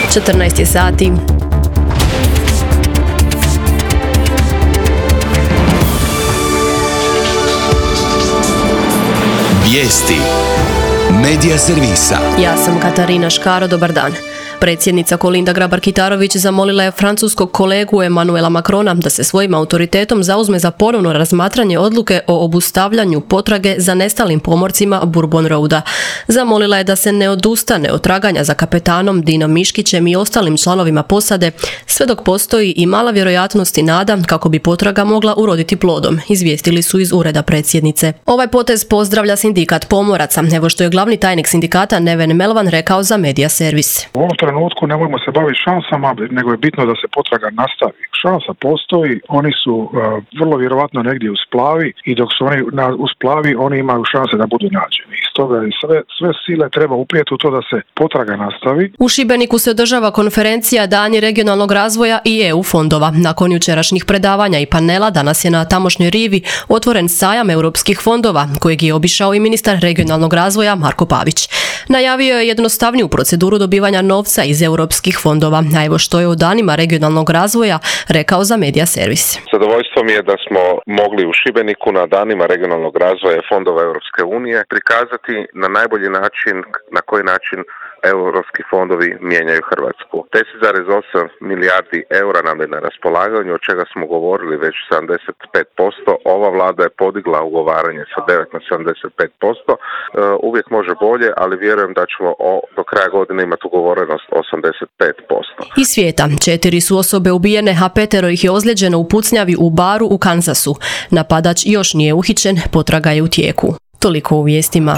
14 je sati. Vijesti Medija servisa. Ja sam Katarina Škaro, dobar dan. Predsjednica Kolinda Grabar-Kitarović zamolila je francuskog kolegu Emmanuela Macrona da se svojim autoritetom zauzme za ponovno razmatranje odluke o obustavljanju potrage za nestalim pomorcima Bourbon Roada. Zamolila je da se ne odustane od traganja za kapetanom Dinom Miškićem i ostalim članovima posade, sve dok postoji i mala vjerojatnost i nada kako bi potraga mogla uroditi plodom, izvijestili su iz ureda predsjednice. Ovaj potez pozdravlja sindikat pomoraca, evo što je glavni tajnik sindikata Neven Melvan rekao za Medija servis. U ovom trenutku nemojmo se baviti šansama, nego je bitno da se potraga nastavi. Šansa postoji, oni su vrlo vjerovatno negdje u splavi i dok su oni u splavi, oni imaju šanse da budu nađeni. Stoga sve sile treba uprijeti u to da se potraga nastavi. U Šibeniku se održava konferencija Dani regionalnog razvoja i EU fondova. Nakon jučerašnjih predavanja i panela danas je na tamošnjoj rivi otvoren sajam europskih fondova, kojeg je obišao i ministar regionalnog razvoja Marko Pavić. Najavio je jednostavniju proceduru dobivanja novca iz europskih fondova, a evo što je o danima regionalnog razvoja rekao za Medija servis. Zadovoljstvo mi je da smo mogli u Šibeniku na danima regionalnog razvoja fondova Europske unije prikazati na najbolji način na koji način europski fondovi mijenjaju Hrvatsku. 10,8 milijardi eura nam je na raspolaganju, od čega smo govorili već 75%. Ova vlada je podigla ugovaranje sa 9 na 75%. Uvijek može bolje, ali vjerujem da ćemo do kraja godine imati ugovorenost 85%. Iz svijeta 4 su osobe ubijene, a 5 ih je ozlijeđeno u pucnjavi u baru u Kansasu. Napadač još nije uhićen, potraga je u tijeku. Toliko u vijestima.